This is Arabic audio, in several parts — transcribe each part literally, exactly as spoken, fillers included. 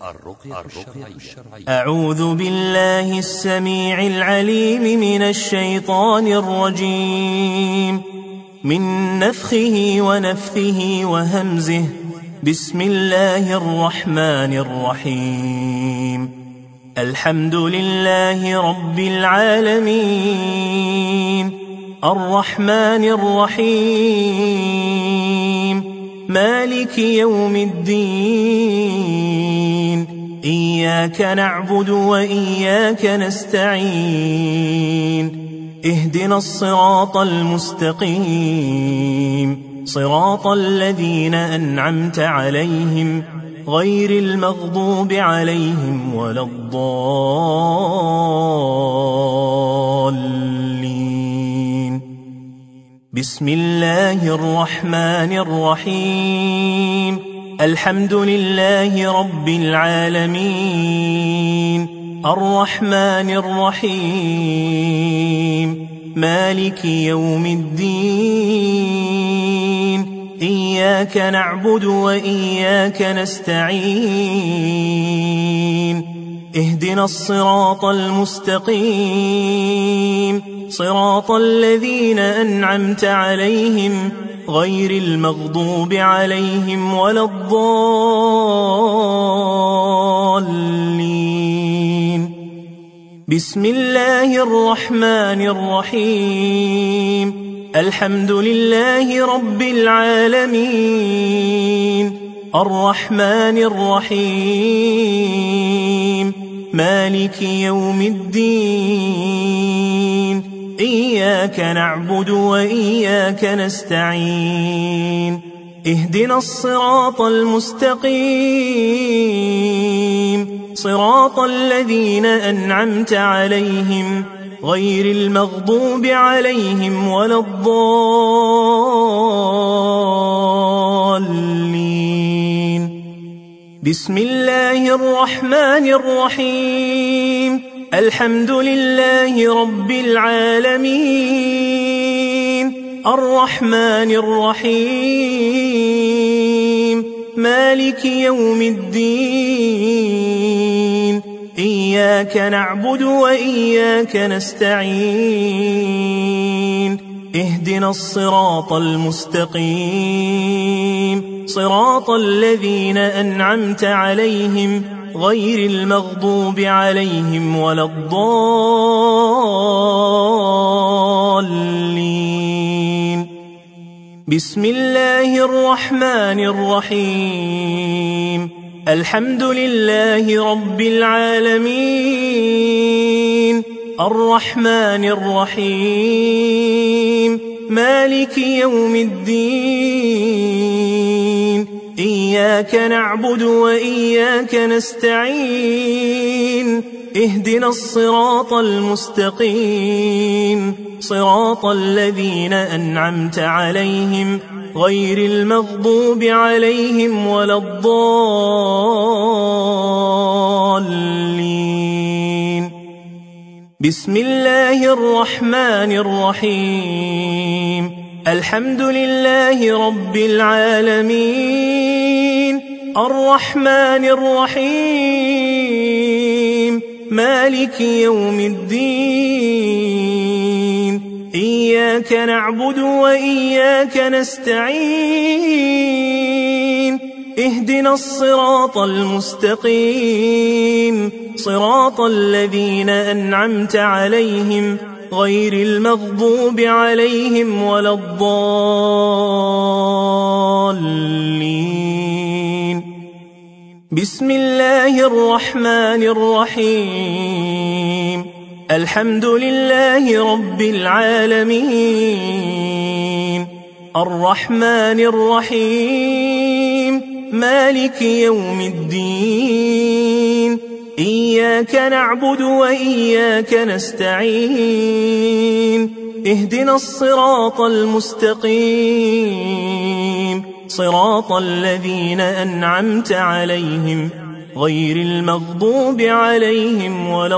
الشرعية. أعوذ بالله السميع العليم من الشيطان الرجيم، من نفخه ونفثه وهمزه. بسم الله الرحمن الرحيم. الحمد لله رب العالمين، الرحمن الرحيم، مالك يوم الدين. إياك نعبد وإياك نستعين. اهدنا الصراط المستقيم، صراط الذين أنعمت عليهم غير المغضوب عليهم ولا الضالين. بسم الله الرحمن الرحيم. الحمد لله رب العالمين، الرحمن الرحيم، مالك يوم الدين. إياك نعبد وإياك نستعين. اهدنا الصراط المستقيم، صراط الذين أنعمت عليهم غير المغضوب عليهم ولا الضالين. بسم الله الرحمن الرحيم. الحمد لله رب العالمين، الرحمن الرحيم، مالك يوم الدين. إياك نعبد وإياك نستعين. اهدنا الصراط المستقيم، صراط الذين أنعمت عليهم غير المغضوب عليهم ولا الضالين. بسم الله الرحمن الرحيم. الحمد لله رب العالمين، الرحمن الرحيم، مالك يوم الدين. إياك نعبد وإياك نستعين. اهدنا الصراط المستقيم، صراط الذين أنعمت عليهم غير المغضوب عليهم ولا الضالين. بسم الله الرحمن الرحيم. الحمد لله رب العالمين، الرحمن الرحيم، مالك يوم الدين. إياك نعبد وإياك نستعين. اهدنا الصراط المستقيم، صراط الذين أنعمت عليهم غير المغضوب عليهم ولا الضالين. بسم الله الرحمن الرحيم. الحمد لله رب العالمين، الرحمن الرحيم، مالك يوم الدين. إياك نعبد وإياك نستعين. اهدنا الصراط المستقيم، صراط الذين أنعمت عليهم غير المغضوب عليهم ولا الضالين. بسم الله الرحمن الرحيم. الحمد لله رب العالمين، الرحمن الرحيم، مالك يوم الدين. إياك نعبد وإياك نستعين. اهدنا الصراط المستقيم، صراط الذين أنعمت عليهم غير المغضوب عليهم ولا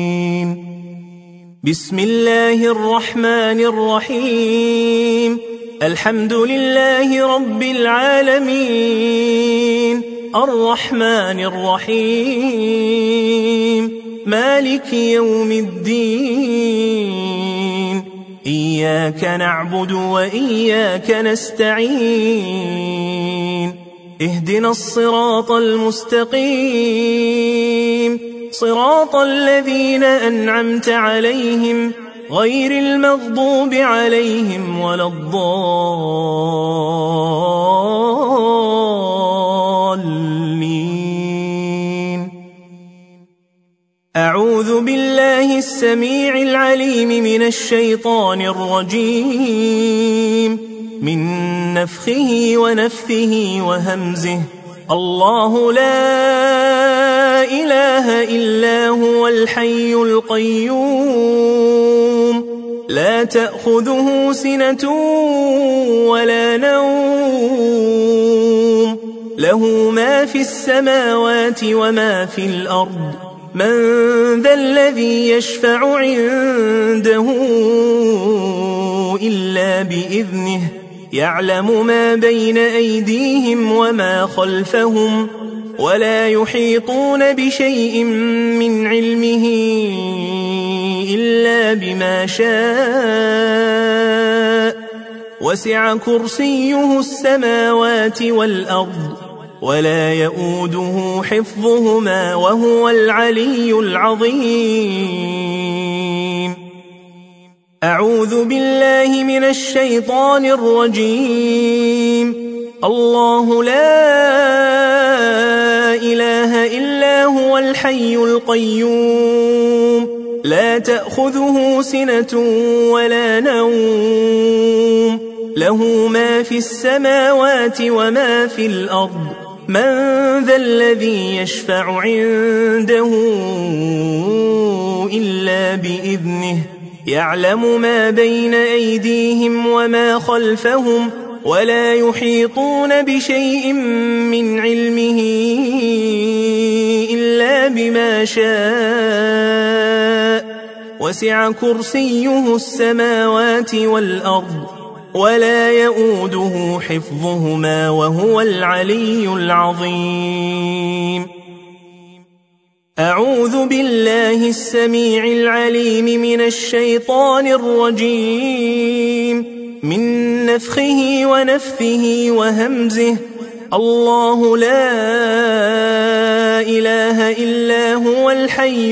الضالين. بسم الله الرحمن الرحيم. الحمد لله رب العالمين الرحمن الرحيم مالك يوم الدين إياك نعبد وإياك نستعين اهدنا الصراط المستقيم صراط الذين أنعمت عليهم غير المغضوب عليهم ولا الضالين. أعوذ بالله السميع العليم من الشيطان الرجيم من نفخه ونفثه وهمزه. الله لا إله إلا هو الحي القيوم لا تأخذه سنة ولا نوم له ما في السماوات وما في الأرض من ذا الذي يشفع عنده إلا بإذنه يعلم ما بين أيديهم وما خلفهم ولا يحيطون بشيء من علمه إلا بما شاء وسع كرسيه السماوات والأرض ولا يؤوده حفظهما وهو العلي العظيم. أعوذ بالله من الشيطان الرجيم. الله لا إله إلا هو الحي القيوم لا تأخذه سنة ولا نوم له ما في السماوات وما في الأرض من ذا الذي يشفع عنده إلا بإذنه يعلم ما بين أيديهم وما خلفهم ولا يحيطون بشيء من علمه إلا بما شاء وسع كرسيه السماوات والأرض ولا يؤوده حفظهما وهو العلي العظيم. أعوذ بالله السميع العليم من الشيطان الرجيم من نفخه ونفثه وهمزه. الله لا إله إلا هو الحي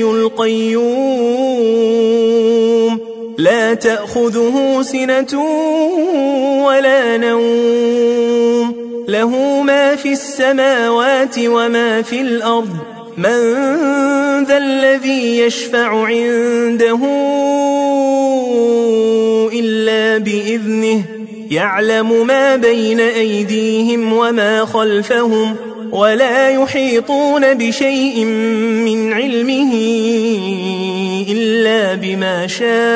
القيوم لا تأخذه سنة ولا نوم له ما في السماوات وما في الأرض من ذا الذي يشفع عنده إلا بإذنه يعلم ما بين أيديهم وما خلفهم ولا يحيطون بشيء من علمه إلا بما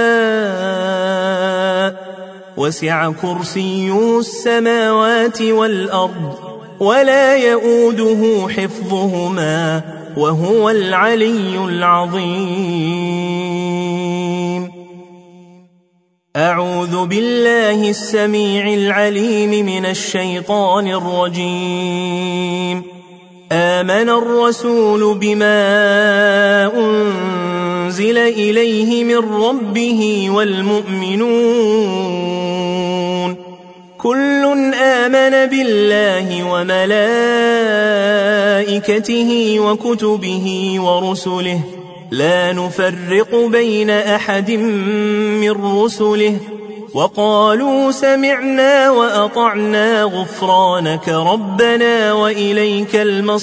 شاء وسع كرسيه السماوات والأرض ولا يؤوده حفظهما وهو العلي العظيم. أعوذ بالله السميع العليم من الشيطان الرجيم. آمن الرسول بما أنزل إليه من ربه والمؤمنون كل آمن بالله وملائكته وكتبه ورسله لا نفرق بين أحد من رسله وقالوا سمعنا وأطعنا غفرانك ربنا وإليك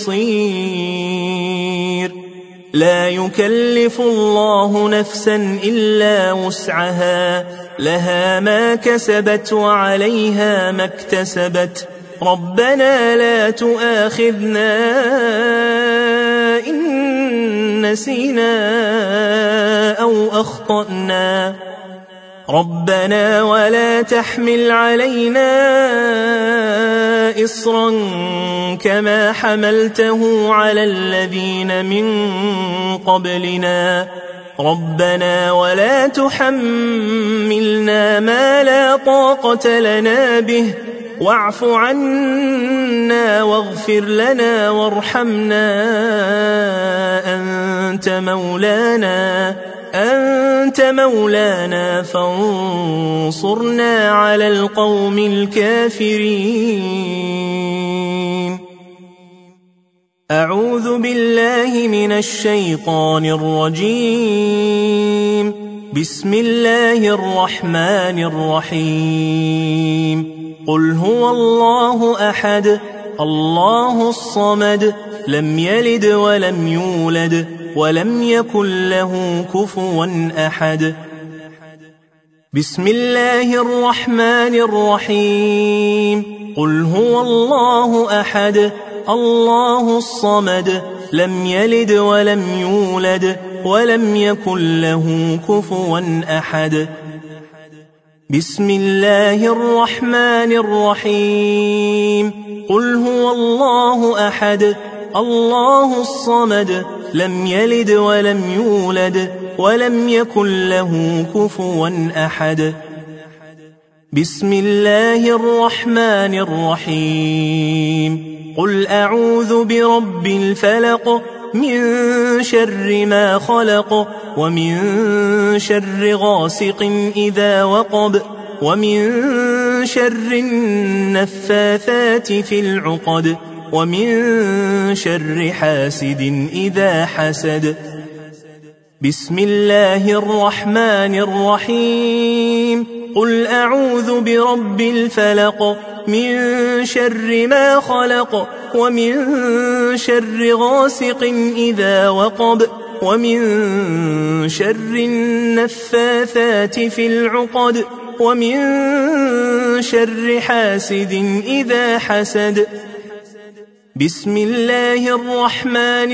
المصير. لا يكلف الله نفسا إلا وسعها لها ما كسبت وعليها ما اكتسبت ربنا لا تؤاخذنا إن نسينا أو أخطأنا ربنا ولا تحمل علينا إصرا كما حملته على الذين من قبلنا ربنا ولا تحملنا ما لا طاقة لنا به واعف عنا واغفر لنا وارحمنا أنت مولانا أنت مولانا فانصرنا على القوم الكافرين. أعوذ بالله من الشيطان الرجيم. بسم الله الرحمن الرحيم. قل هو الله أحد الله الصمد لم يلد ولم يولد ولم يكن له كفوا أحد. بسم الله الرحمن الرحيم. قل هو الله أحد الله الصمد لم يلد ولم يولد ولم يكن له كفوا أحد. بسم الله الرحمن الرحيم. قل هو الله أحد الله الصمد لم يلد ولم يولد ولم يكن له كفوا أحد. بسم الله الرحمن الرحيم. قل أعوذ برب الفلق من شر ما خلق ومن شر غاسق إذا وقب ومن شر النفاثات في العقد ومن شر حاسد إذا حسد. بسم الله الرحمن الرحيم. قل أعوذ برب الفلق من شر ما خلق ومن شر غاسق إذا وقب ومن شر النفاثات في العقد ومن شر حاسد إذا حسد. بسم الله الرحمن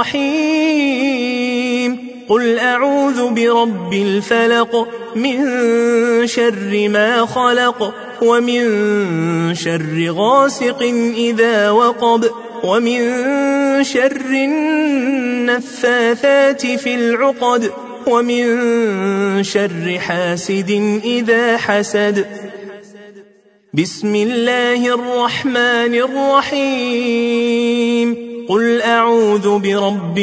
الرحيم. قل أعوذ برب الفلق من شر ما خلق ومن شر غاسق إذا وقب ومن شر النفاثات في العقد ومن شر حاسد إذا حسد. بسم الله الرحمن الرحيم. قل أعوذ برب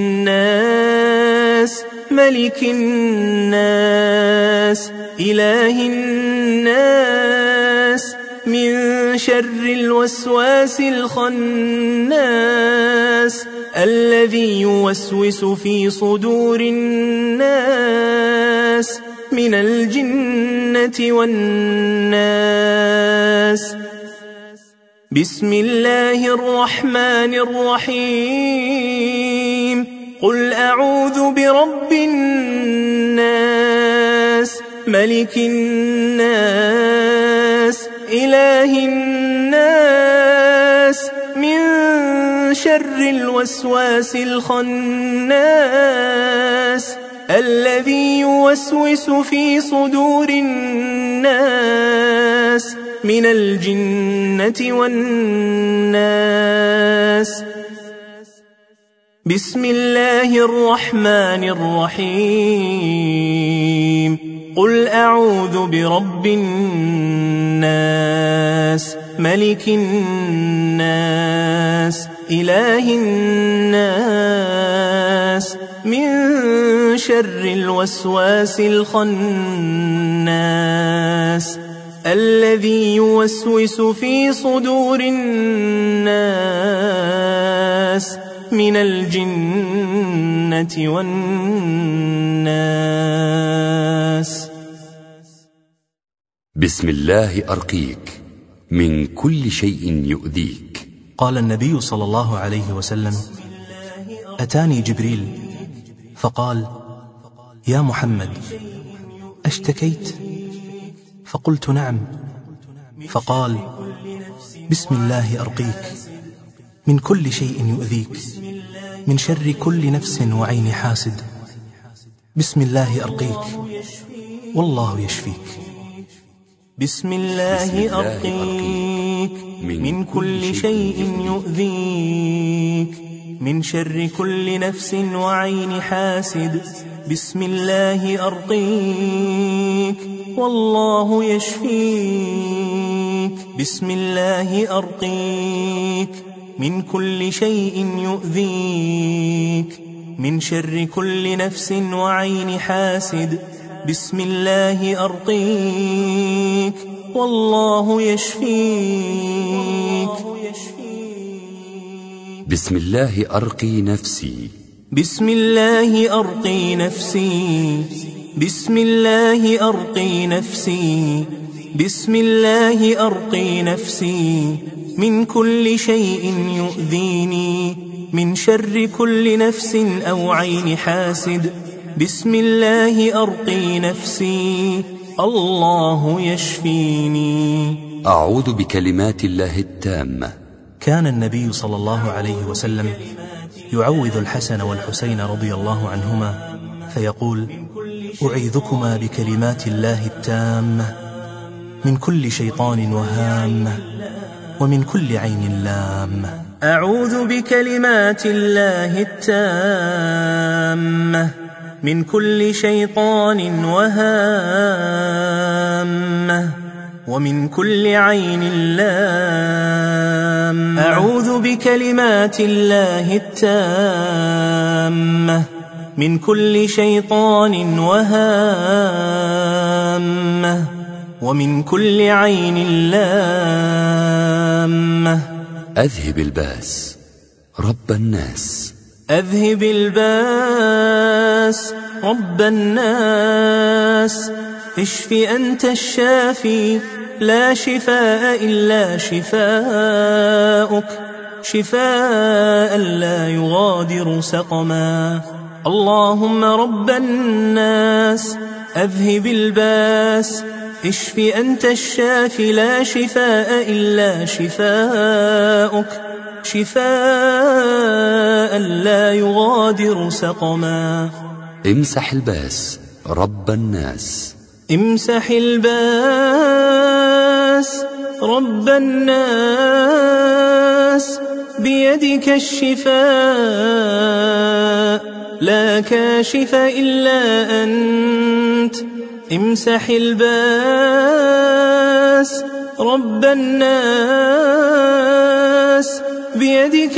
الناس ملك الناس إله الناس من شر الوسواس الخناس الذي يوسوس في صدور الناس من الجنة والناس. بسم الله الرحمن الرحيم. قل أعوذ برب الناس ملك الناس إله الناس من شر الوسواس الخناس الذي يوسوس في صدور الناس من الجنة والناس. بسم الله الرحمن الرحيم. قل أعوذ برب الناس ملك الناس إله الناس من شر الوسواس الخناس الذي يوسوس في صدور الناس من الجنة والناس. بسم الله أرقيك من كل شيء يؤذيك. قال النبي صلى الله عليه وسلم: أتاني جبريل فقال: يا محمد، أشتكيت؟ فقلت: نعم. فقال: بسم الله أرقيك من كل شيء يؤذيك، من شر كل نفس وعين حاسد. بسم الله أرقيك والله يشفيك. بسم الله أرقيك من كل شيء يؤذيك، من شر كل نفس وعين حاسد. بسم الله أرقيك والله يشفيك. بسم الله أرقيك من كل شيء يؤذيك، من شر كل نفس وعين حاسد. بسم الله أرقيك والله يشفيك. بسم الله أرقي نفسي. بسم الله أرقي نفسي. بسم الله أرقي نفسي. بسم الله أرقي نفسي من كل شيء يؤذيني، من شر كل نفس أو عين حاسد. بسم الله أرقي نفسي الله يشفيني. أعوذ بكلمات الله التامة. كان النبي صلى الله عليه وسلم يعوذ الحسن والحسين رضي الله عنهما فيقول: أعيذكما بكلمات الله التامة من كل شيطان وهامة ومن كل عين لامة. أعوذ بكلمات الله التامة من كل شيطان وهامة ومن كل عين لامة. أعوذ بكلمات الله التامة من كل شيطان وهامة ومن كل عين لامة. أذهب الباس رب الناس. أذهب الباس رب الناس. اشف أنت الشافي لا شفاء إلا شفاؤك، شفاء لا يغادر سقما. اللهم رب الناس أذهب الباس. اشف أنت الشافي لا شفاء إلا شفاؤك، شفاء لا يغادر سقما. امسح الباس رب الناس. امسح الباس رب الناس بيدك الشفاء لا كاشف إلا أنت. امسح الباس رب الناس بيدك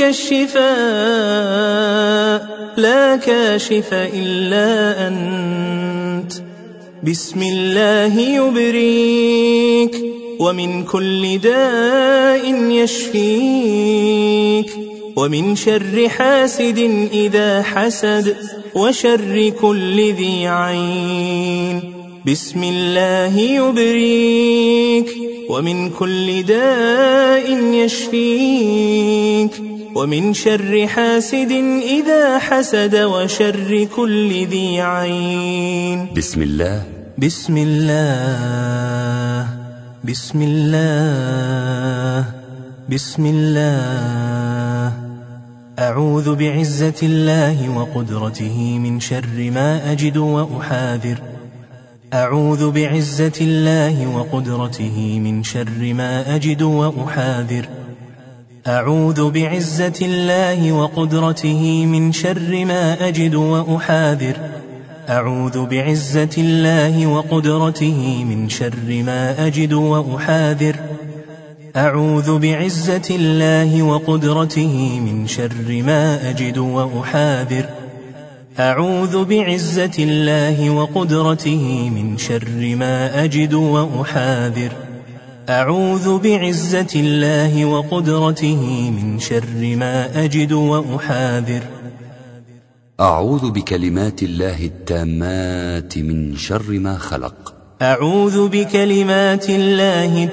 الشفاء لا كاشف إلا أنت. بسم الله يبريك ومن كل داء يشفيك، ومن شر حاسد إذا حسد وشر كل ذي عين. بسم الله يبريك ومن كل داء يشفيك، ومن شر حاسد إذا حسد وشر كل ذي عين. بسم الله. بسم الله. بسم الله. بسم الله. أعوذ بعزة الله وقدرته من شر ما أجد وأحاذر. أعوذ بعزة الله وقدرته من شر ما أجد وأحاذر. أعوذ بعزة الله وقدرته من شر ما أجد وأحاذر. أعوذ بعزة الله وقدرته من شر ما أجد وأحاذر. أعوذ بعزة الله وقدرته من شر ما أجد وأحاذر. أعوذ بعزة الله وقدرته من شر ما أجد وأحاذر. أعوذ بعزة الله وقدرته من شر ما أجد وأحاذر. أعوذ بكلمات الله التامات من شر ما خلق. أعوذ بكلمات الله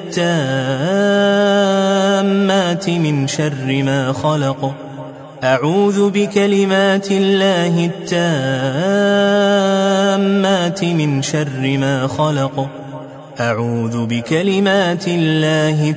التامات من شر ما خلق. أعوذ بكلمات الله التامات من شر ما خلق. أعوذ بكلمات الله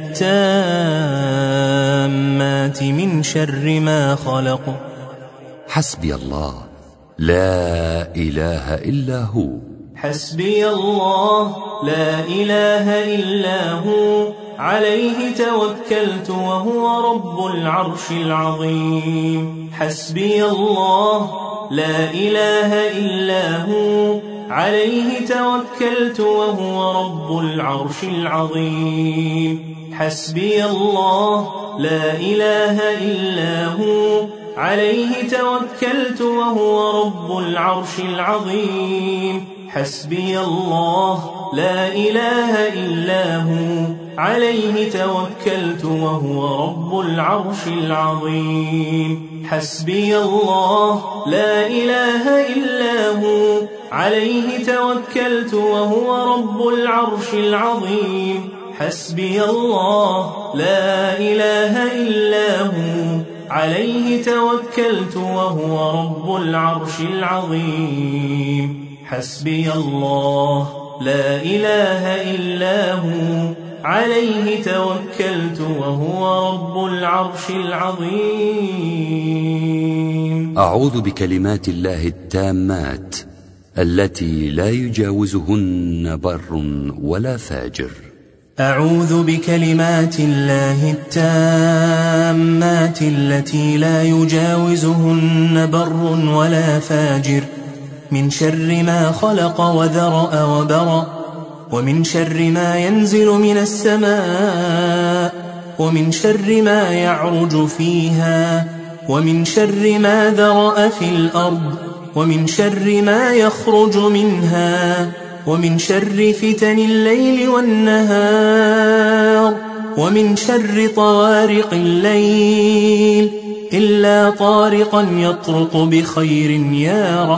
التامات من شر ما خلق. حسبي الله لا إله إلا هو. حسبي الله لا إله إلا هو، عليه توكلت وهو رب العرش العظيم. حسبي الله لا إله إلا هو عليه توكلت وهو رب العرش العظيم حسبي الله لا إله إلا هو عليه توكلت وهو رب العرش العظيم حسبي الله لا إله إلا هو عليه توكلت وهو رب العرش العظيم حسبي الله لا إله إلا هو عليه توكلت وهو رب العرش العظيم حسبي الله لا إله إلا هو عليه توكلت وهو رب العرش العظيم حسبي الله لا إله إلا هو عليه توكلت وهو رب العرش العظيم. أعوذ بكلمات الله التامات التي لا يجاوزهن بر ولا فاجر. أعوذ بكلمات الله التامات التي لا يجاوزهن بر ولا فاجر من شر ما خلق وذرأ وبرأ ومن شر ما ينزل من السماء ومن شر ما يعرج فيها ومن شر ما ذرأ في الأرض ومن شر ما يخرج منها ومن شر فتن الليل والنهار ومن شر طوارق الليل إلا طارقا يطرق بخير يا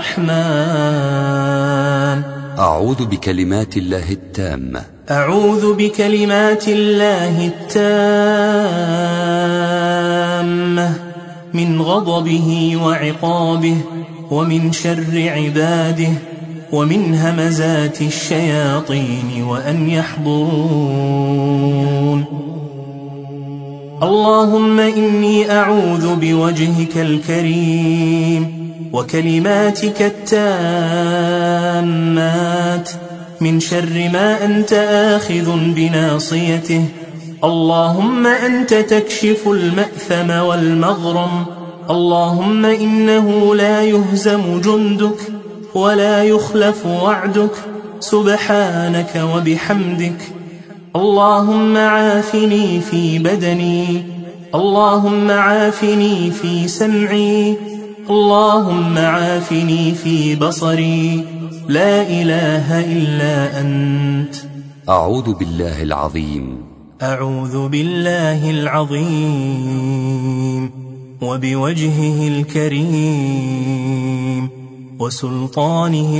رحمن. أعوذ بكلمات الله التامة أعوذ بكلمات الله التامة من غضبه وعقابه ومن شر عباده ومن همزات الشياطين وأن يحضرون. اللهم إني أعوذ بوجهك الكريم وكلماتك التامات من شر ما أنت آخذ بناصيته. اللهم أنت تكشف المأثم والمغرم. اللهم إنه لا يهزم جندك ولا يخلف وعدك سبحانك وبحمدك. اللهم عافني في بدني. اللهم عافني في سمعي. اللهم عافني في بصري. لا إله إلا أنت. أعوذ بالله العظيم أعوذ بالله العظيم وبوجهه الكريم وسلطانه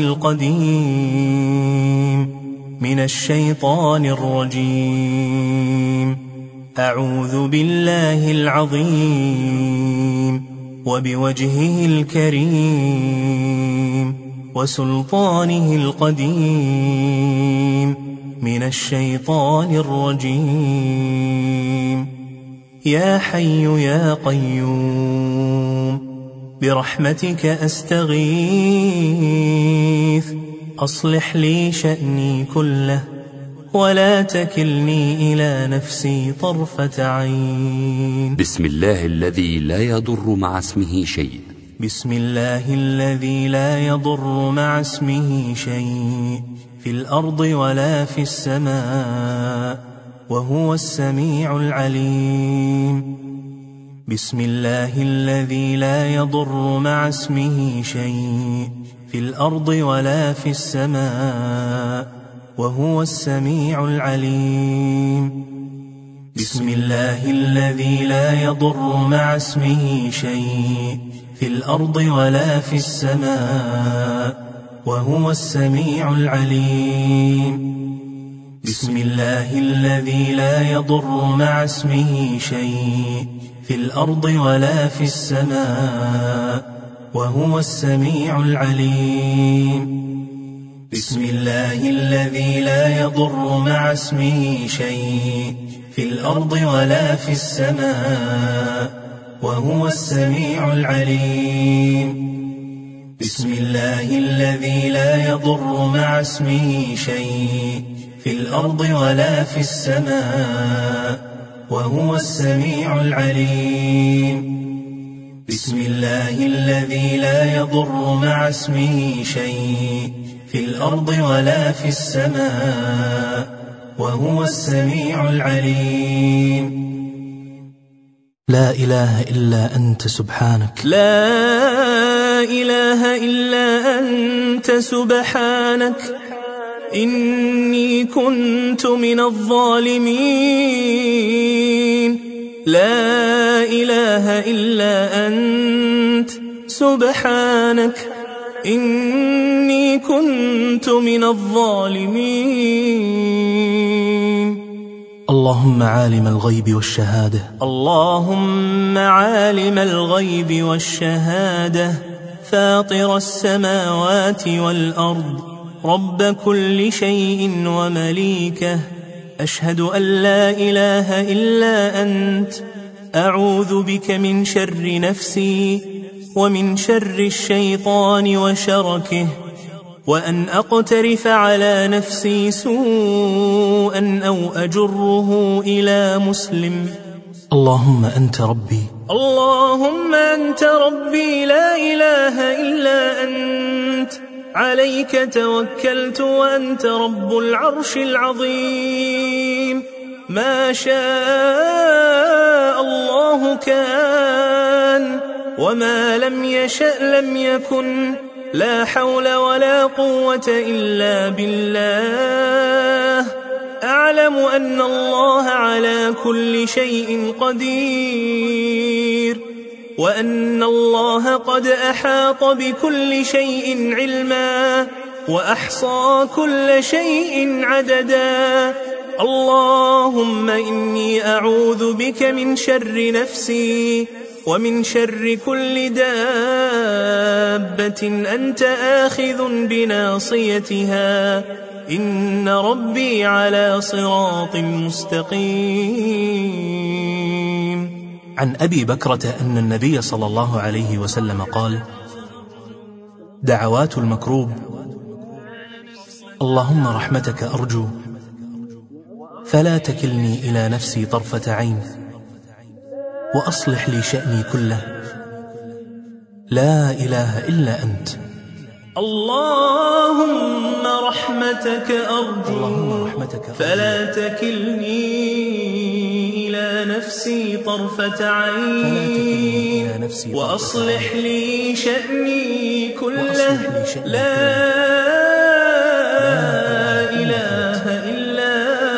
القديم من الشيطان الرجيم. أعوذ بالله العظيم وبوجهه الكريم وسلطانه القديم من الشيطان الرجيم. يا حي يا قيوم برحمتك أستغيث أصلح لي شأني كله ولا تكلني إلى نفسي طرفة عين. بسم الله الذي لا يضر مع اسمه شيء. بسم الله الذي لا يضر مع اسمه شيء في الأرض ولا في السماء وهو السميع العليم. بسم الله الذي لا يضر مع اسمه شيء في الأرض ولا في السماء وهو السميع العليم. بسم الله الذي لا يضر مع اسمه شيء في الأرض ولا في السماء وهو السميع العليم. بسم الله الذي لا يضر مع اسمه شيء في الأرض ولا في السماء وهو السميع العليم. بسم الله الذي لا يضر مع اسمه شيء في الأرض ولا في السماء وهو السميع العليم. بسم الله الذي لا يضر مع اسمه شيء في الأرض ولا في السماء وهو السميع العليم. بسم الله الذي لا يضر مع اسمه شيء في الأرض ولا في السماء وهو السميع العليم. لا إله إلا أنت سبحانك. لا إله إلا أنت سبحانك إني كنت من الظالمين. لا إله إلا أنت سبحانك إني كنت من الظالمين. اللهم عالم الغيب والشهادة. اللهم عالم الغيب والشهادة فاطر السماوات والأرض رب كل شيء ومليكه، أشهد أن لا إله إلا أنت، أعوذ بك من شر نفسي ومن شر الشيطان وشركه، وأن أقترف على نفسي سوءا أو أجره إلى مسلم. اللهم أنت ربي. اللهم أنت ربي لا إله إلا أنت، عليك توكلت وأنت رب العرش العظيم. ما شاء الله كان وما لم يشأ لم يكن، لا حول ولا قوة إلا بالله. أعلم أن الله على كل شيء قدير، وأن الله قد أحاط بكل شيء علما، وأحصى كل شيء عددا. اللهم إني أعوذ بك من شر نفسي ومن شر كل دابة أنت آخذ بناصيتها، إن ربي على صراط مستقيم. عن أبي بكرة أن النبي صلى الله عليه وسلم قال: دعوات المكروب: اللهم رحمتك أرجو فلا تكلني إلى نفسي طرفة عين، وأصلح لي شأني كله، لا إله إلا أنت. اللهم رحمتك أرجو فلا تكلني إلى نفسي طرفة عين، وأصلح لي شأني كله، لا إله إلا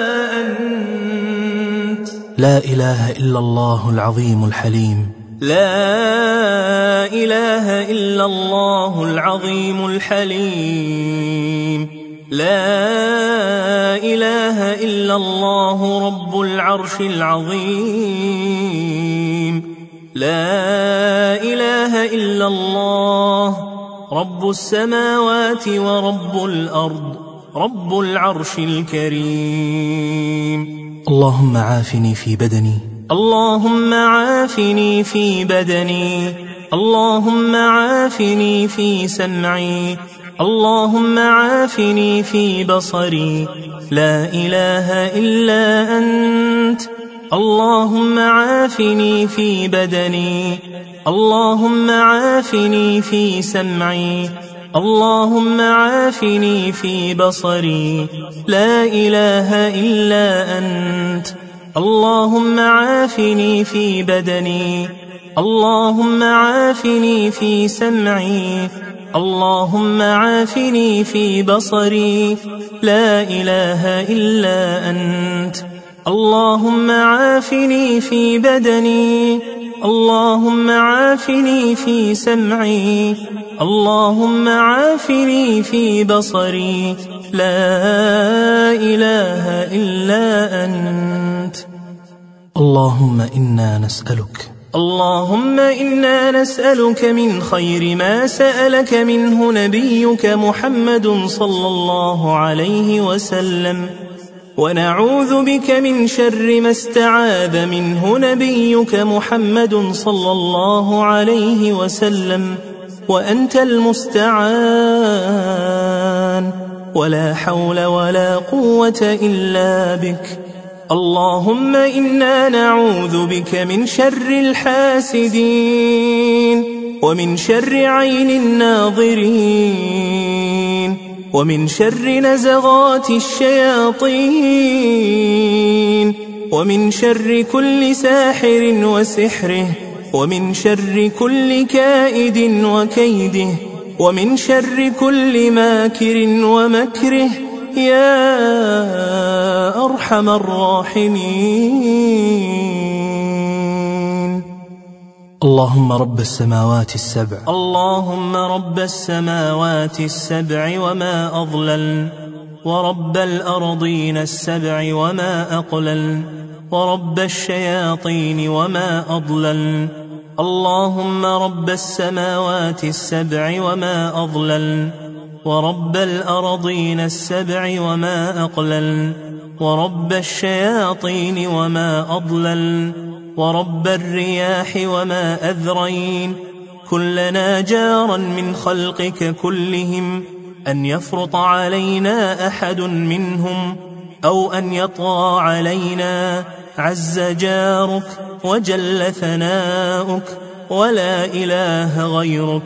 أنت. لا إله إلا الله العظيم الحليم. لا إله إلا الله العظيم الحليم. لا إله إلا الله رب العرش العظيم. لا إله إلا الله رب السماوات ورب الأرض رب العرش الكريم. اللهم عافني في بدني. اللهم عافني في بدني. اللهم عافني في سمعي. اللهم عافني في بصري. لا إله إلا أنت. اللهم عافني في بدني. اللهم عافني في سمعي. اللهم عافني في بصري. لا إله إلا أنت. اللهم عافني في بدني. اللهم عافني في سمعي. اللهم عافني في بصري. لا إله إلا أنت. اللهم عافني في بدني. اللهم عافني في سمعي. اللهم عافني في بصري. لا إله إلا أنت. اللهم إنا نسألك. اللهم إنا نسألك من خير ما سألك منه نبيك محمد صلى الله عليه وسلم، ونعوذ بك من شر ما استعاذ منه نبيك محمد صلى الله عليه وسلم، وأنت المستعان، ولا حول ولا قوة إلا بك. اللهم إنا نعوذ بك من شر الحاسدين، ومن شر عين الناظرين، ومن شر نزغات الشياطين، ومن شر كل ساحر وسحره، ومن شر كل كائد وكيده، ومن شر كل ماكر ومكره، يا أرحم الراحمين. اللهم رب السماوات السبع اللهم رب السماوات السبع وما أضلل، ورب الأرضين السبع وما أقلل، ورب الشياطين وما أضلل. اللهم رب السماوات السبع وما أضلل، ورب الأرضين السبع وما أقلل، ورب الشياطين وما أضلل، ورب الرياح وما أذرين. كلنا جارا من خلقك كلهم أن يفرط علينا أحد منهم، أو أن يطغى علينا، عز جارك وجل ثناؤك ولا إله غيرك.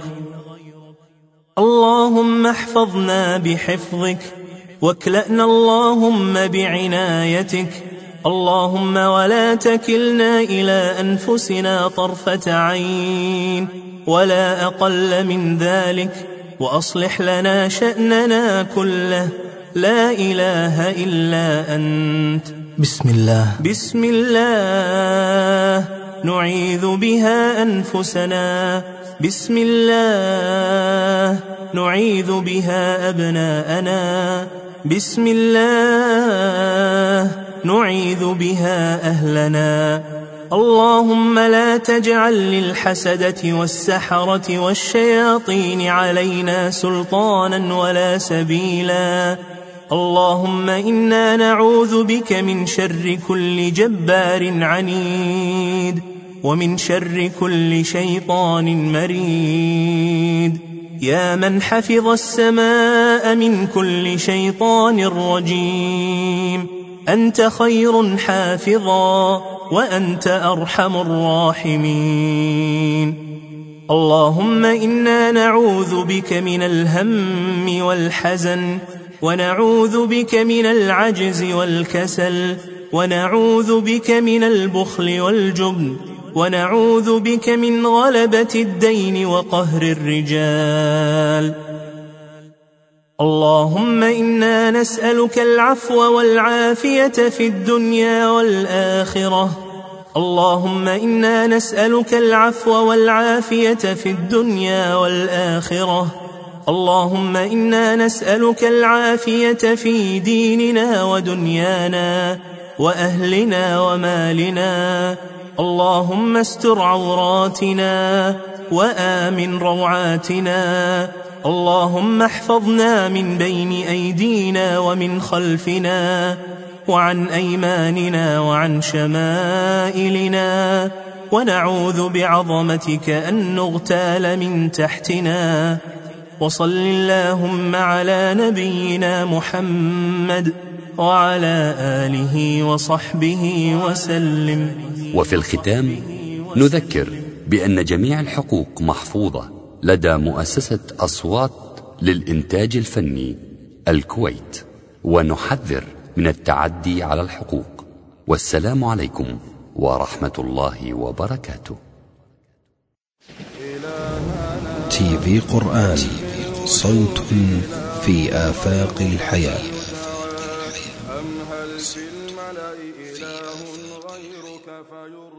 اللهم احفظنا بحفظك، واكلأنا اللهم بعنايتك. اللهم ولا تكلنا إلى أنفسنا طرفة عين ولا أقل من ذلك، وأصلح لنا شأننا كله، لا إله إلا أنت. بسم الله بسم الله نعيذ بها أنفسنا، بسم الله نعيذ بها أبناءنا، بسم الله نعيذ بها أهلنا. اللهم لا تجعل للحسدة والسحرة والشياطين علينا سلطانا ولا سبيلا. اللهم إنا نعوذ بك من شر كل جبار عنيد، ومن شر كل شيطان مريد. يا من حفظ السماء من كل شيطان رجيم، أنت خير حافظا وأنت أرحم الراحمين. اللهم إنا نعوذ بك من الهم والحزن، ونعوذ بك من العجز والكسل، ونعوذ بك من البخل والجبن، ونعوذ بك من غلبة الدين وقهر الرجال. اللهم إنا نسألك العفو والعافية في الدنيا والآخرة. اللهم إنا نسألك العفو والعافية في الدنيا والآخرة. اللهم إنا نسألك العافية في ديننا ودنيانا وأهلنا ومالنا. اللهم استر عوراتنا وآمن روعاتنا. اللهم احفظنا من بين أيدينا ومن خلفنا وعن أيماننا وعن شمائلنا، ونعوذ بعظمتك أن نغتال من تحتنا. وصل اللهم على نبينا محمد وعلى آله وصحبه وسلم. وفي الختام نذكر بأن جميع الحقوق محفوظة لدى مؤسسة أصوات للإنتاج الفني الكويت، ونحذر من التعدي على الحقوق. والسلام عليكم ورحمة الله وبركاته. تي في قرآن، صوت في آفاق الحياة. أم هل في الملأ إله غيرك فيرى